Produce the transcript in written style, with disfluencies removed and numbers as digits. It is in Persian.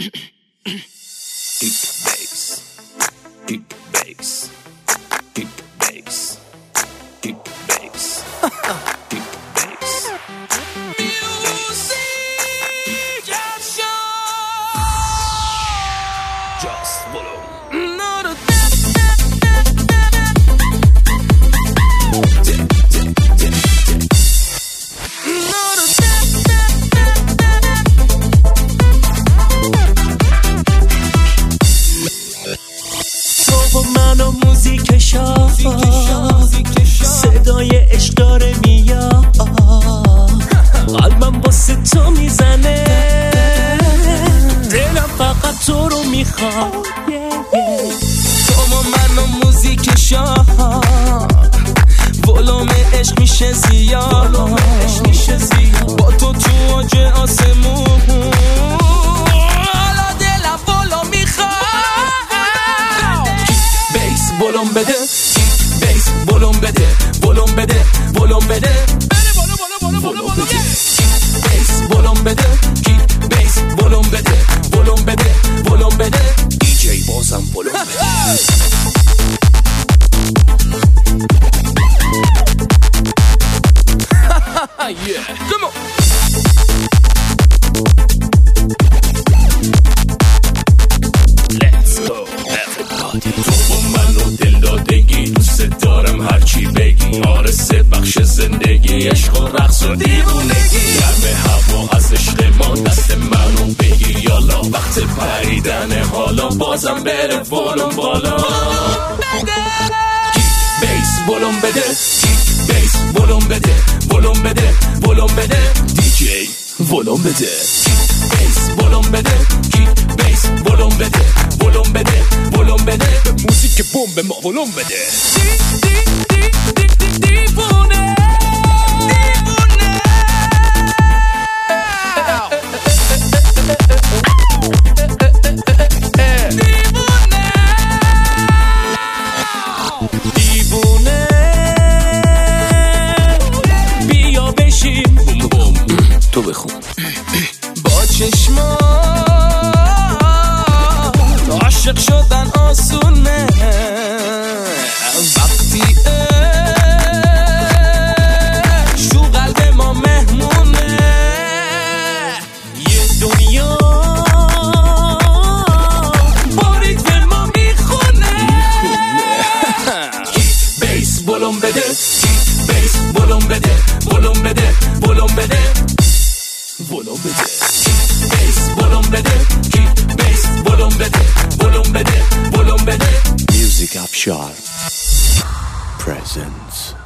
Kick bass, kick bass, kick bass, kick bass, kick bass. Just follow. موزیک شاه صدای عشق داره میاد قلبم واسه تو میزنه دلم فقط تو رو میخواد تو و من و موزیک شاه ولوم عشق میشه زیاد با تو تو اوج آسمون حالا دلم ولوم میخواد ولوم بده بیس ولوم بده ولوم بده ولوم بده ولوم بده بیس ولوم بده بیس ولوم بده ولوم بده ولوم بده دیجی بازم ولوم بده yeah come on let's go everybody دوست دارم هرچی بگی آرسه بخش زندگی عشق و رقص و دیوونگی گرم هوا از عشق ما دست منو بگیر یالا وقت پریدن حالا بازم بره ولوم بالا بیس ولوم بده بیس ولوم بده ولوم بده ولوم بده دیجی ولوم بده بیس ولوم بده بیس ولوم بده ولوم بده ولوم بده موزیک بمب ما ولوم بده دیوونه دیوونه بیا بشیم تو بخون با چشما عاشق شدن آسونه وقتی شو قلب ما مهمونه یه دنیا بارید به ما میخونه بیس ولوم بده بیس ولوم بده ولوم بده ولوم بده ولوم بده بیس ولوم بده بیس ولوم بده ولوم بده ولوم بده Music Up Sharp presents